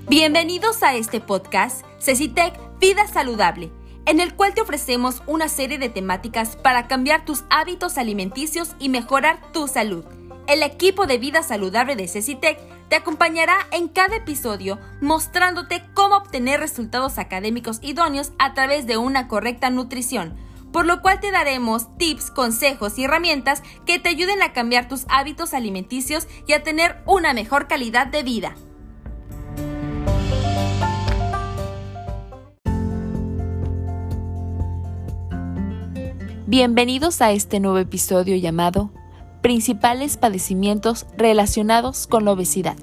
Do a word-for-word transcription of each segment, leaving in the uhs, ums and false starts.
Bienvenidos a este podcast CECITEC Vida Saludable, en el cual te ofrecemos una serie de temáticas para cambiar tus hábitos alimenticios y mejorar tu salud. El equipo de Vida Saludable de CECITEC te acompañará en cada episodio mostrándote cómo obtener resultados académicos idóneos a través de una correcta nutrición, por lo cual te daremos tips, consejos y herramientas que te ayuden a cambiar tus hábitos alimenticios y a tener una mejor calidad de vida. Bienvenidos a este nuevo episodio llamado Principales padecimientos relacionados con la obesidad.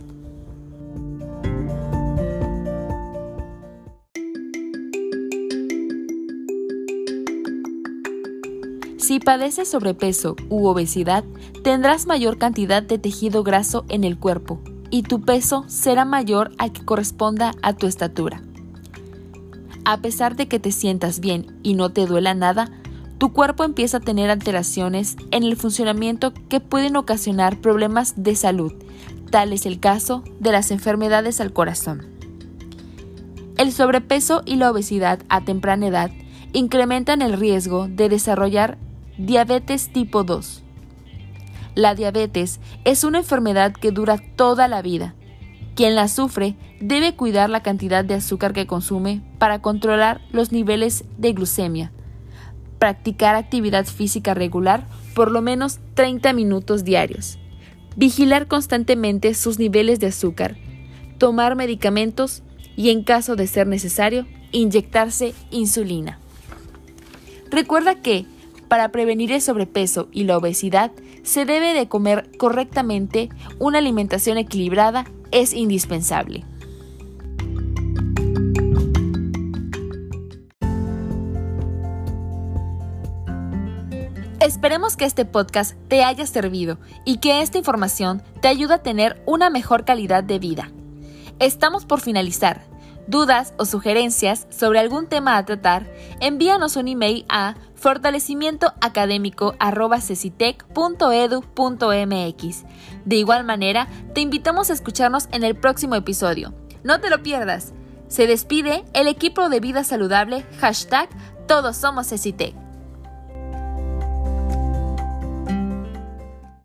Si padeces sobrepeso u obesidad, tendrás mayor cantidad de tejido graso en el cuerpo y tu peso será mayor al que corresponda a tu estatura. A pesar de que te sientas bien y no te duela nada, tu cuerpo empieza a tener alteraciones en el funcionamiento que pueden ocasionar problemas de salud, tal es el caso de las enfermedades al corazón. El sobrepeso y la obesidad a temprana edad incrementan el riesgo de desarrollar diabetes tipo dos. La diabetes es una enfermedad que dura toda la vida. Quien la sufre debe cuidar la cantidad de azúcar que consume para controlar los niveles de glucemia, practicar actividad física regular por lo menos treinta minutos diarios, vigilar constantemente sus niveles de azúcar, tomar medicamentos y, en caso de ser necesario, inyectarse insulina. Recuerda que, para prevenir el sobrepeso y la obesidad, se debe de comer correctamente. Una alimentación equilibrada es indispensable. Esperemos que este podcast te haya servido y que esta información te ayude a tener una mejor calidad de vida. Estamos por finalizar. ¿Dudas o sugerencias sobre algún tema a tratar? Envíanos un email a fortalecimiento académico arroba cecitec punto edu punto mx. De igual manera, te invitamos a escucharnos en el próximo episodio. ¡No te lo pierdas! Se despide el equipo de Vida Saludable, hashtag Todos Somos CECITEC.